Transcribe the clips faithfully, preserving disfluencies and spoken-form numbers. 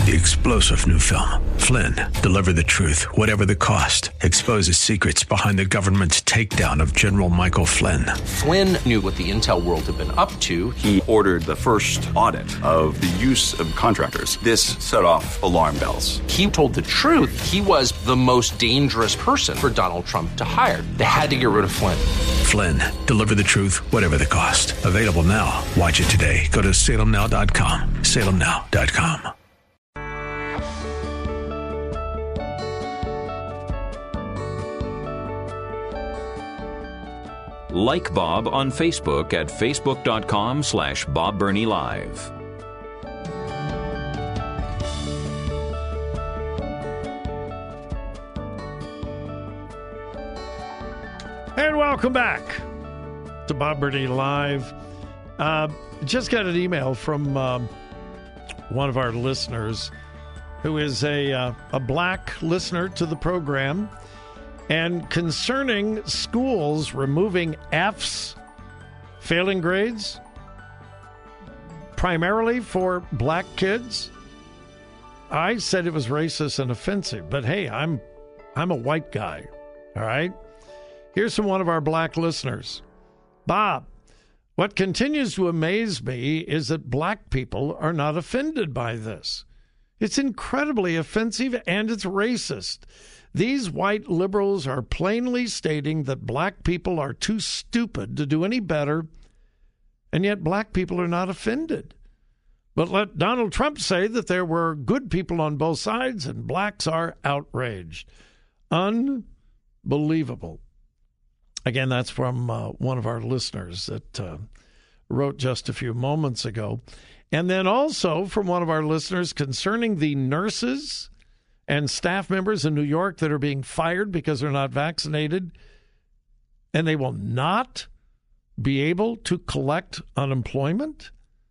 The explosive new film, Flynn, deliver the truth, whatever the cost, exposes secrets behind the government's takedown of General Michael Flynn. Flynn knew what the intel world had been up to. He ordered the first audit of the use of contractors. This set off alarm bells. He told the truth. He was the most dangerous person for Donald Trump to hire. They had to get rid of Flynn. Flynn, deliver the truth, whatever the cost. Available now. Watch it today. Go to salem now dot com. salem now dot com. Like Bob on Facebook at facebook.com slash Bob Burney Live. And welcome back to Bob Burney Live. Uh, just got an email from um, one of our listeners who is a, uh, a black listener to the program. And concerning schools removing F's, failing grades, primarily for black kids, I said it was racist and offensive. But hey, I'm I'm a white guy, all right? Here's from one of our black listeners. Bob, what continues to amaze me is that black people are not offended by this. It's incredibly offensive and it's racist. These white liberals are plainly stating that black people are too stupid to do any better, and yet black people are not offended. But let Donald Trump say that there were good people on both sides, and blacks are outraged. Unbelievable. Again, that's from uh, one of our listeners that uh, wrote just a few moments ago. And then also from one of our listeners concerning the nurses and staff members in New York that are being fired because they're not vaccinated, and they will not be able to collect unemployment.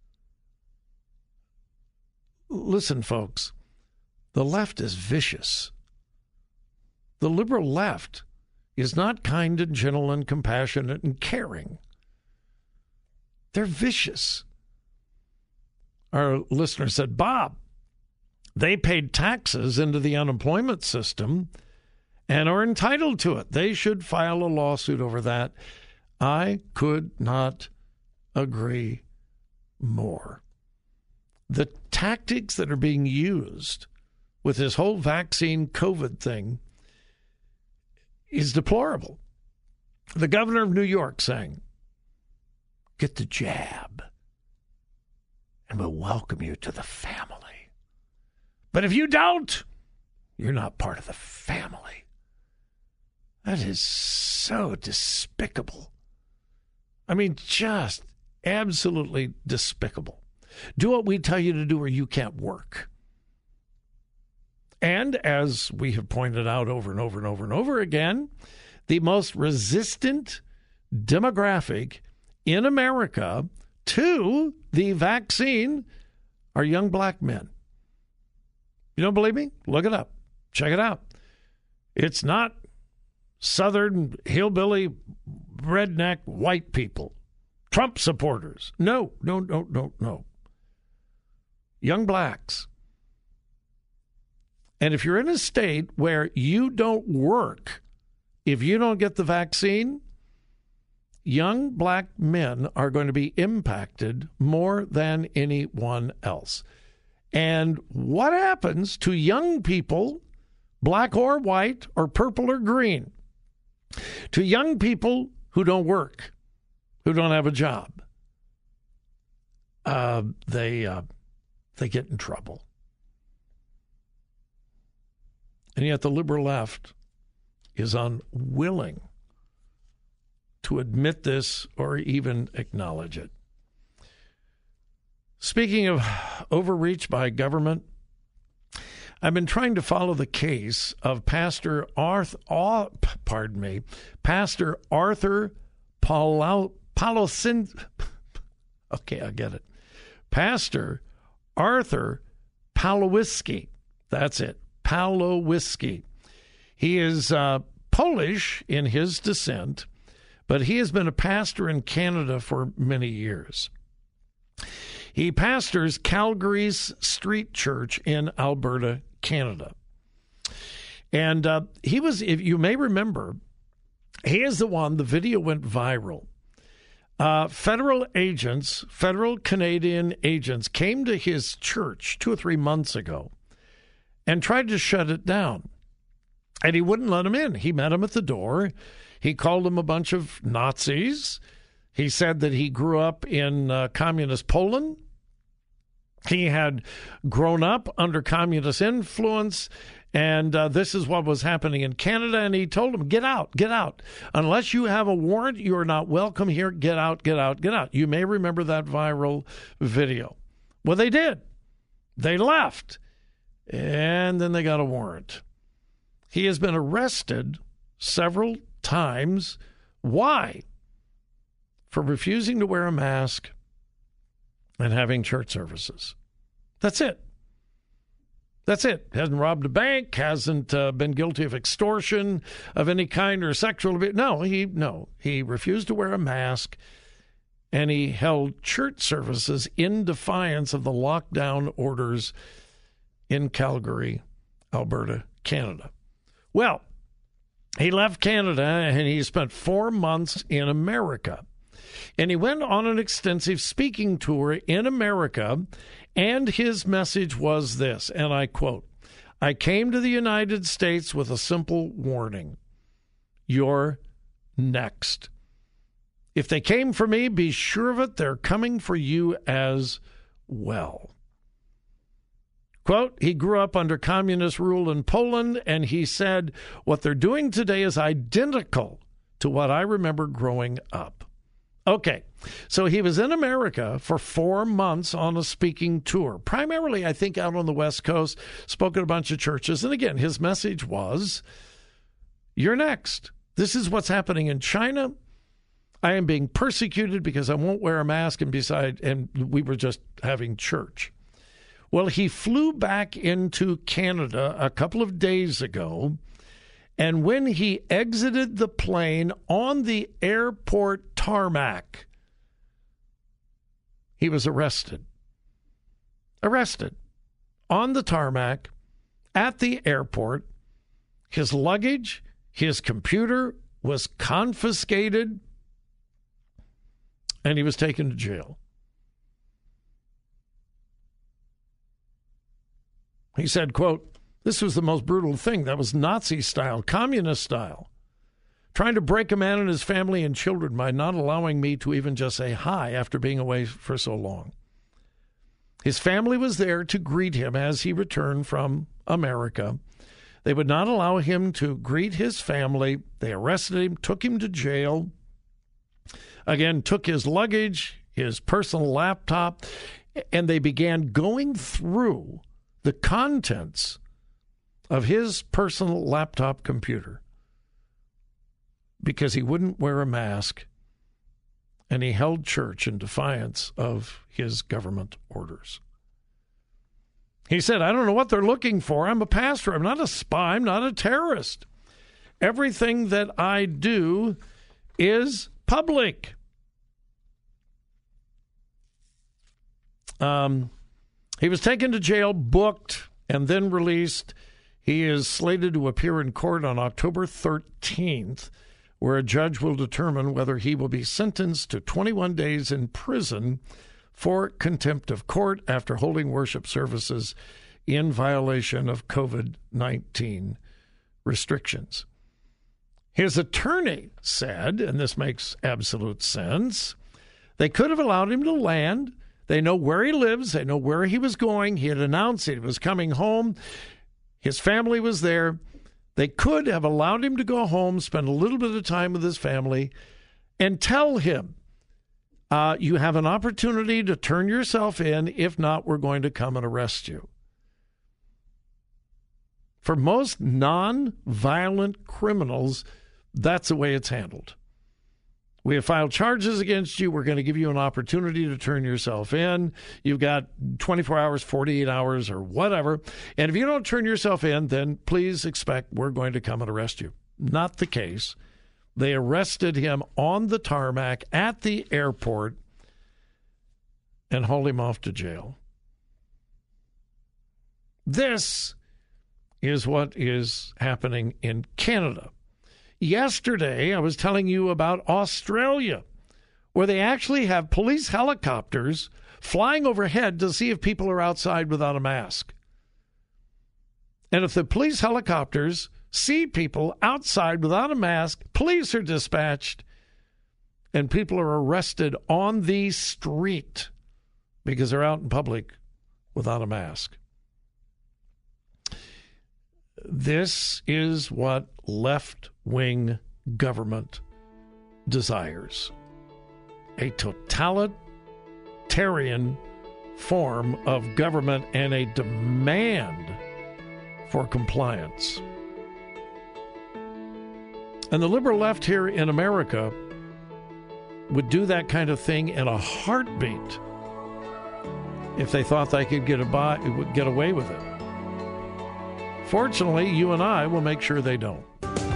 Listen, folks, the left is vicious. The liberal left is not kind and gentle and compassionate and caring. They're vicious. Our listener said, Bob, they paid taxes into the unemployment system and are entitled to it. They should file a lawsuit over that. I could not agree more. The tactics that are being used with this whole vaccine COVID thing is deplorable. The governor of New York saying, get the jab and we'll welcome you to the family. But if you don't, you're not part of the family. That is so despicable. I mean, just absolutely despicable. Do what we tell you to do or you can't work. And as we have pointed out over and over and over and over again, the most resistant demographic in America to the vaccine are young black men. You don't believe me? Look it up. Check it out. It's not Southern hillbilly redneck white people, Trump supporters. No, no, no, no, no. Young blacks. And if you're in a state where you don't work, if you don't get the vaccine, young black men are going to be impacted more than anyone else. And what happens to young people, black or white or purple or green, to young people who don't work, who don't have a job? Uh, they uh, they get in trouble. And yet the liberal left is unwilling to admit this or even acknowledge it. Speaking of overreach by government, I've been trying to follow the case of Pastor Arthur, oh, pardon me, Pastor Arthur Paulo, Paulosin. Okay, I get it. Pastor Arthur Pawlowski. That's it. Pawlowski. He is uh, Polish in his descent, but he has been a pastor in Canada for many years. He pastors Calgary's Street Church in Alberta, Canada. And uh, he was, if you may remember, he is the one, the video went viral. Uh, federal agents, federal Canadian agents came to his church two or three months ago and tried to shut it down. And he wouldn't let them in. He met them at the door. He called them a bunch of Nazis. He said that he grew up in uh, communist Poland. He had grown up under communist influence, and uh, this is what was happening in Canada. And he told them, get out, get out. Unless you have a warrant, you are not welcome here. Get out, get out, get out. You may remember that viral video. Well, they did. They left, and then they got a warrant. He has been arrested several times. Why? For refusing to wear a mask and having church services. That's it. That's it. Hasn't robbed a bank, hasn't uh, been guilty of extortion of any kind or sexual abuse. No, he no. He refused to wear a mask, and he held church services in defiance of the lockdown orders in Calgary, Alberta, Canada. Well, he left Canada, and he spent four months in America. And he went on an extensive speaking tour in America, and his message was this, and I quote, I came to the United States with a simple warning. You're next. If they came for me, be sure of it, they're coming for you as well. Quote, he grew up under communist rule in Poland, and he said, what they're doing today is identical to what I remember growing up. Okay, so he was in America for four months on a speaking tour, primarily, I think, out on the West Coast, spoke at a bunch of churches. And again, his message was, you're next. This is what's happening in China. I am being persecuted because I won't wear a mask, and beside, and we were just having church. Well, he flew back into Canada a couple of days ago, and when he exited the plane on the airport tarmac, he was arrested. Arrested on the tarmac at the airport. His luggage, his computer was confiscated, and he was taken to jail. He said, quote, this was the most brutal thing. That was Nazi style, communist style. Trying to break a man and his family and children by not allowing me to even just say hi after being away for so long. His family was there to greet him as he returned from America. They would not allow him to greet his family. They arrested him, took him to jail. Again, took his luggage, his personal laptop, and they began going through the contents of his personal laptop computer because he wouldn't wear a mask and he held church in defiance of his government orders. He said, I don't know what they're looking for. I'm a pastor. I'm not a spy. I'm not a terrorist. Everything that I do is public. Um, he was taken to jail, booked, and then released. He is slated to appear in court on October thirteenth, where a judge will determine whether he will be sentenced to twenty-one days in prison for contempt of court after holding worship services in violation of COVID nineteen restrictions. His attorney said, and this makes absolute sense, they could have allowed him to land. They know where he lives. They know where he was going. He had announced he was coming home. His family was there. They could have allowed him to go home, spend a little bit of time with his family, and tell him, uh, you have an opportunity to turn yourself in. If not, we're going to come and arrest you. For most non-violent criminals, that's the way it's handled. We have filed charges against you. We're going to give you an opportunity to turn yourself in. You've got twenty-four hours, forty-eight hours, or whatever. And if you don't turn yourself in, then please expect we're going to come and arrest you. Not the case. They arrested him on the tarmac at the airport. and haul him off to jail. This is what is happening in Canada. Yesterday, I was telling you about Australia, where they actually have police helicopters flying overhead to see if people are outside without a mask. And if the police helicopters see people outside without a mask, police are dispatched, and people are arrested on the street because they're out in public without a mask. This is what left-wing government desires. A totalitarian form of government and a demand for compliance. And the liberal left here in America would do that kind of thing in a heartbeat if they thought they could get, a by, get away with it. Fortunately, you and I will make sure they don't.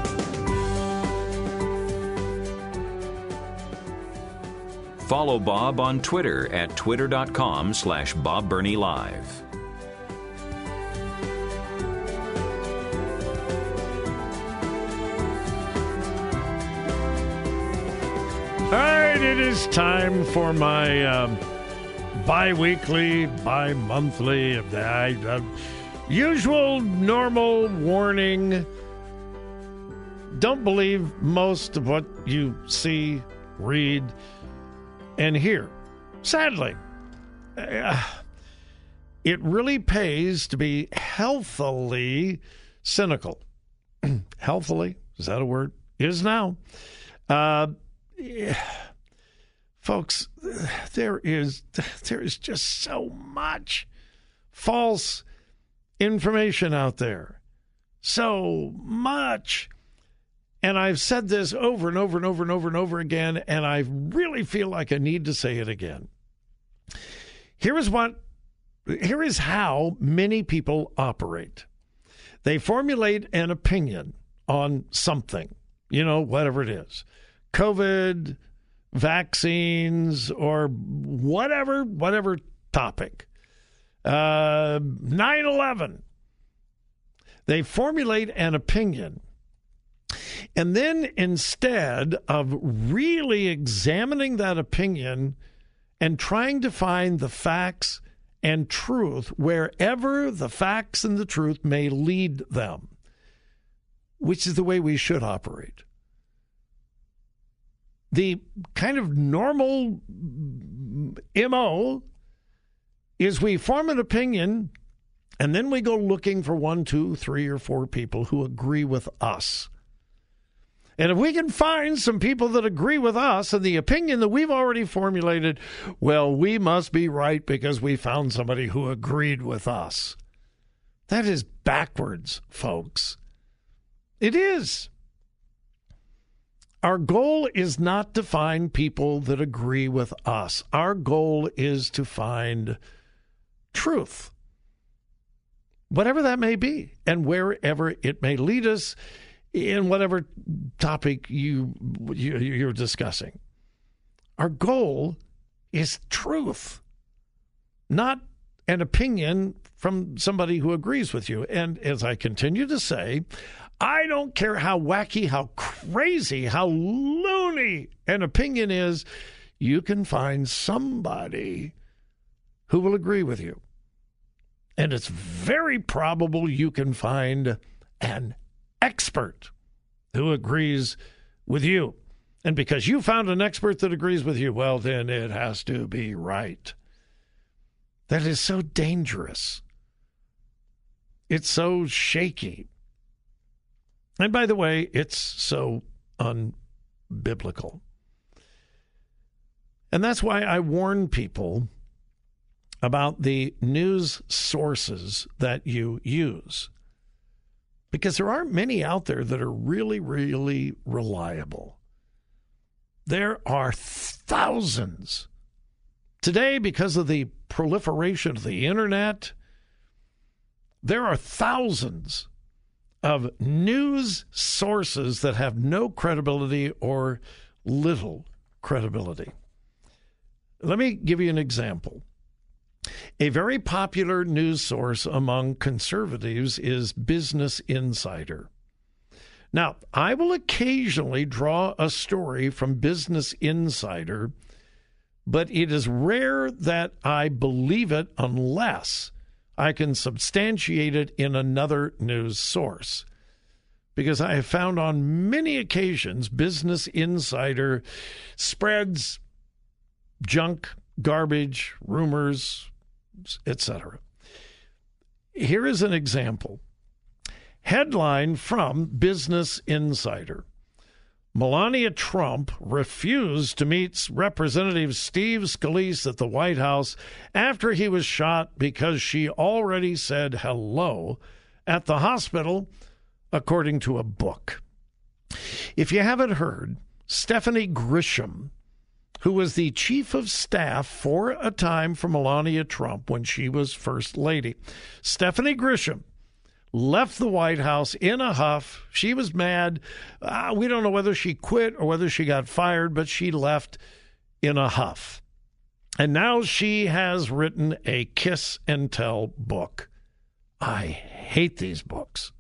Follow Bob on Twitter at twitter.com slash Bob Burney Live. All right, it is time for my um, bi-weekly, bi-monthly, uh, uh, usual, normal warning. Don't believe most of what you see, read, and hear. Sadly, uh, it really pays to be healthily cynical. Healthily? Is that a word? Is now. Uh, yeah. Folks, there is there is just so much false information out there. So much. And I've said this over and over and over and over and over again, and I really feel like I need to say it again. Here is what, here is how many people operate. They formulate an opinion on something, you know, whatever it is. COVID, vaccines, or whatever, whatever topic. Uh, nine eleven. They formulate an opinion. And then instead of really examining that opinion and trying to find the facts and truth wherever the facts and the truth may lead them, which is the way we should operate. The kind of normal M O is we form an opinion and then we go looking for one, two, three, or four people who agree with us. And if we can find some people that agree with us and the opinion that we've already formulated, well, we must be right because we found somebody who agreed with us. That is backwards, folks. It is. Our goal is not to find people that agree with us. Our goal is to find truth, whatever that may be, and wherever it may lead us in whatever topic you, you, you're discussing. Our goal is truth, not an opinion from somebody who agrees with you. And as I continue to say, I don't care how wacky, how crazy, how loony an opinion is, you can find somebody who will agree with you. And it's very probable you can find an expert who agrees with you. And because you found an expert that agrees with you, well, then it has to be right. That is so dangerous. It's so shaky. And by the way, it's so unbiblical. And that's why I warn people about the news sources that you use. Because there aren't many out there that are really, really reliable. There are thousands. Today, because of the proliferation of the internet, there are thousands of news sources that have no credibility or little credibility. Let me give you an example. A very popular news source among conservatives is Business Insider. Now, I will occasionally draw a story from Business Insider, but it is rare that I believe it unless I can substantiate it in another news source. Because I have found on many occasions Business Insider spreads junk, garbage, rumors, et cetera. Here is an example. Headline from Business Insider. Melania Trump refused to meet Representative Steve Scalise at the White House after he was shot because she already said hello at the hospital, according to a book. If you haven't heard, Stephanie Grisham, who was the chief of staff for a time for Melania Trump when she was First Lady, Stephanie Grisham left the White House in a huff. She was mad. Uh, we don't know whether she quit or whether she got fired, but she left in a huff. And now she has written a kiss and tell book. I hate these books.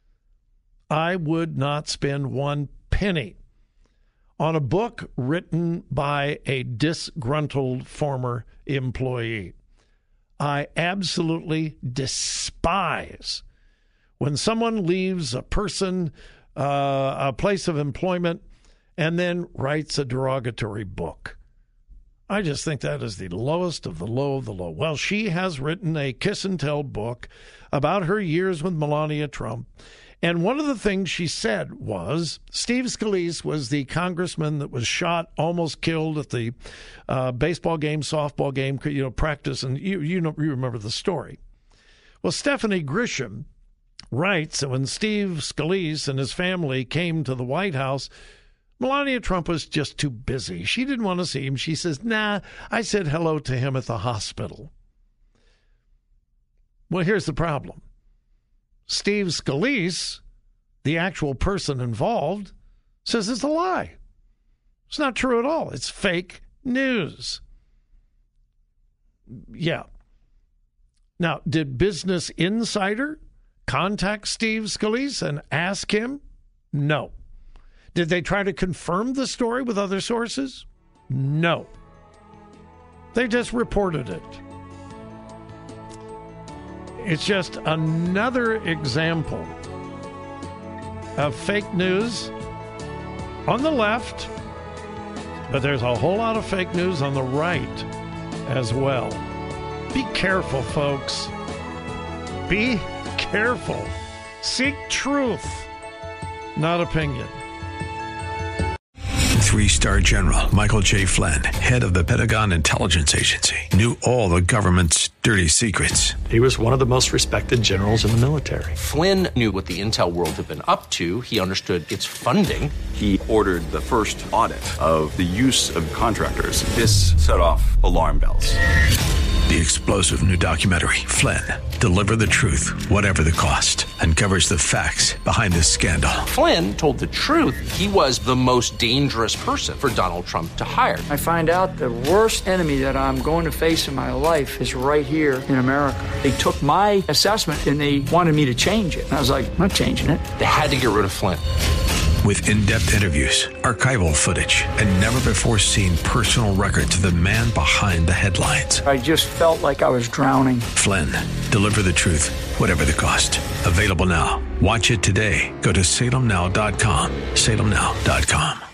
I would not spend one penny on a book written by a disgruntled former employee. I absolutely despise when someone leaves a person, uh, a place of employment, and then writes a derogatory book. I just think that is the lowest of the low of the low. Well, she has written a kiss and tell book about her years with Melania Trump. And one of the things she said was Steve Scalise was the congressman that was shot, almost killed at the uh, baseball game, softball game, you know, practice. And you, you know, you remember the story. Well, Stephanie Grisham writes that when Steve Scalise and his family came to the White House, Melania Trump was just too busy. She didn't want to see him. She says, nah, I said hello to him at the hospital. Well, here's the problem. Steve Scalise, the actual person involved, says it's a lie. It's not true at all. It's fake news. Yeah. Now, did Business Insider contact Steve Scalise and ask him? No. Did they try to confirm the story with other sources? No. They just reported it. It's just another example of fake news on the left, but there's a whole lot of fake news on the right as well. Be careful, folks. Be careful. Seek truth, not opinion. Three-star General Michael J. Flynn, head of the Pentagon Intelligence Agency, knew all the government's dirty secrets. He was one of the most respected generals in the military. Flynn knew what the intel world had been up to. He understood its funding. He ordered the first audit of the use of contractors. This set off alarm bells. The explosive new documentary, Flynn, Deliver the Truth, Whatever the Cost, uncovers the facts behind this scandal. Flynn told the truth. He was the most dangerous person for Donald Trump to hire. I find out the worst enemy that I'm going to face in my life is right here in America. They took my assessment and they wanted me to change it. And I was like, I'm not changing it. They had to get rid of Flynn. With in-depth interviews, archival footage, and never-before-seen personal records of the man behind the headlines. I just felt like I was drowning. Flynn, Deliver the Truth, Whatever the Cost. Available now. Watch it today. Go to salem now dot com. salem now dot com.